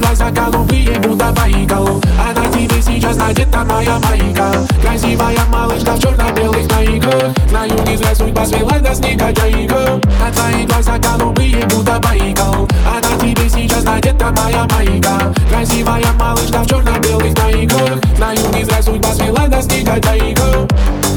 глаза голубые, будто Байкал. А на тебе сейчас надета моя майка. Красивая малышка в черно-белых наиграх. Знаю, не зря судьба свела нас негодяйка. А твои глаза голубые, будто Байкал. А на тебе сейчас надета моя майка. Красивая малышка в черно-белых наиграх. Знаю, не зря судьба свела нас негодяйка.